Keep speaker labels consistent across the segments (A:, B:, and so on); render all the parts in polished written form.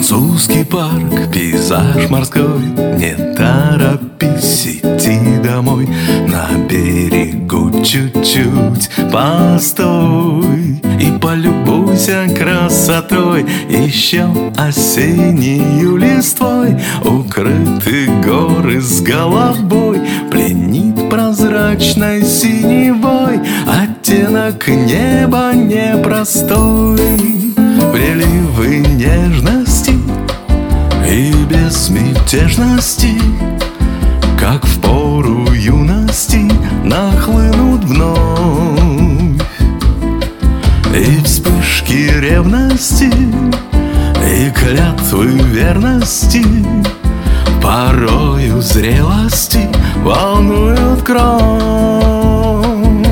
A: Французский парк, пейзаж морской. Не торопись идти домой. На берегу чуть-чуть постой и полюбуйся красотой. Еще осеннею листвой укрыты горы с головой. Пленит прозрачной синевой оттенок неба непростой. Приливы нежности и безмятежности, как в пору юности, нахлынут вновь. И вспышки ревности, и клятвы верности, порою зрелости волнуют кровь.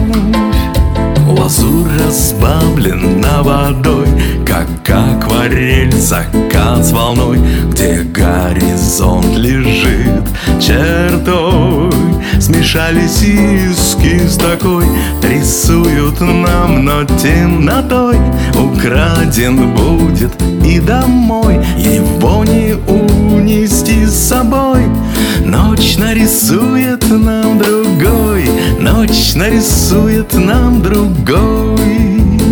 A: Лазурь разбавлена водой, как акварель, закат с волной, где горизонт лежит чертой. Смешались иски с такой, рисуют нам, но темнотой украден будет и домой, его не унести с собой. Ночь нарисует нам другой, ночь нарисует нам другой.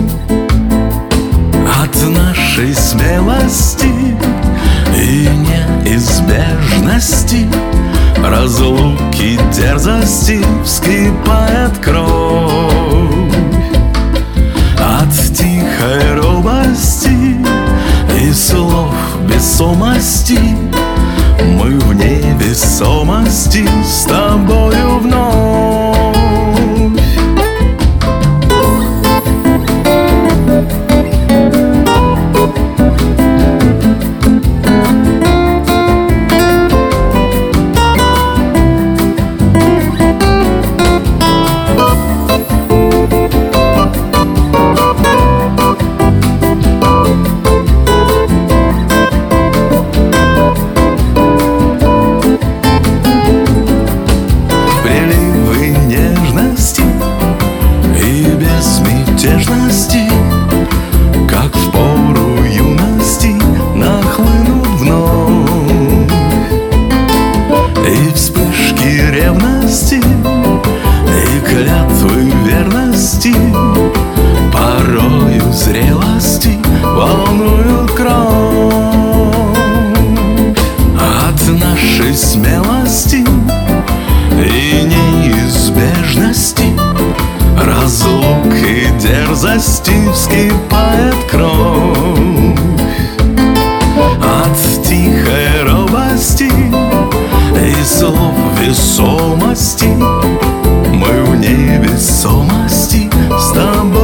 A: От нашей смелости и неизбежности, разлуки, дерзости вскипает кровь. От тихой робости и слов весомости мы в невесомости с тобою вновь. Как в пору юности, нахлынут вновь. И вспышки ревности, и клятвы верности, порою зрелости волнуют кровь. От нашей смелости и неизбежности, разлук и дерзости вскипает кровь. От тихой робости и слов весомости мы в невесомости с тобой.